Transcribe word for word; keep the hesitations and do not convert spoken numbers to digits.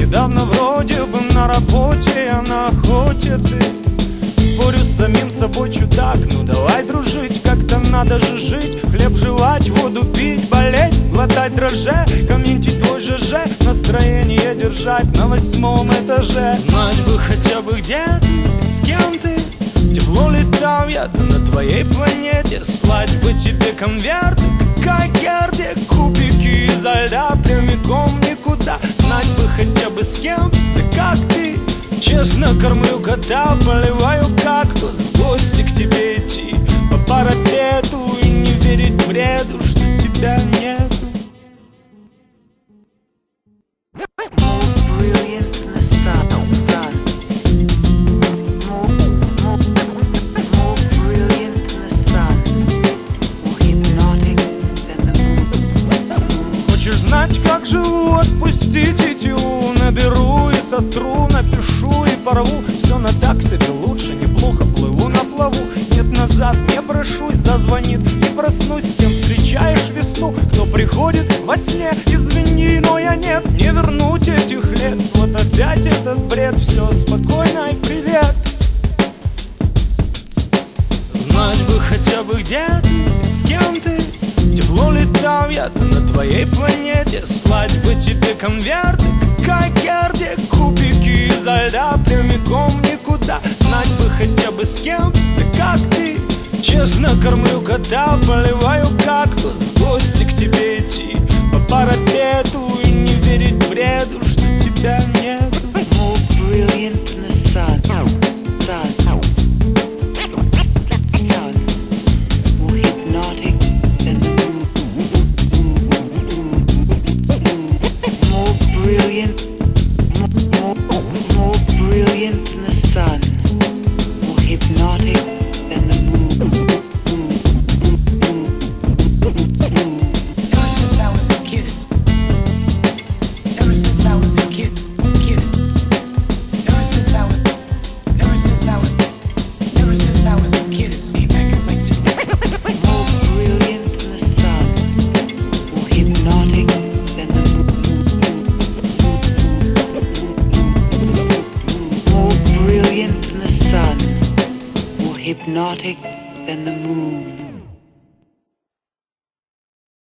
Недавно вроде бы на работе, я на охоте, ты. Спорю с самим собой, чудак, ну давай дружить, как-то надо же жить. Хлеб жевать, воду пить, болеть, глотать дрожже, комментить твой ЖЖ, настроение держать на восьмом этаже. Знать бы хотя бы где ты, с кем ты, тепло ли там, я-то на твоей планете. Слать бы тебе конверты, как Герде, кубики изо льда прямиком никуда. Знать бы хотя бы с кем, да как ты. Честно кормлю кота, поливаю кактус, в гости к тебе идти по парапету и не верить бреду, что тебя нету. Хочешь знать, как живу, отпусти тетиву. Наберу и сотру, напишу и порву. Все на так себе лучше, неплохо плыву на плаву. Нет, назад не прошусь, зазвонит и проснусь. С кем встречаешь весну, кто приходит во сне. Извини, но я нет, не вернуть этих лет. Вот опять этот бред, все спокойно и привет. Знать бы хотя бы где ты, с кем ты, тепло ли там, я-то на твоей планете. Слать бы тебе конверты, как Герде, кубики изо льда прямиком никуда. Знать бы хотя бы с кем, да как ты. Честно кормлю кота, поливаю кактус, в гости к тебе идти по парапету и не верить бреду, что тебя нету. Hypnotic than the moon.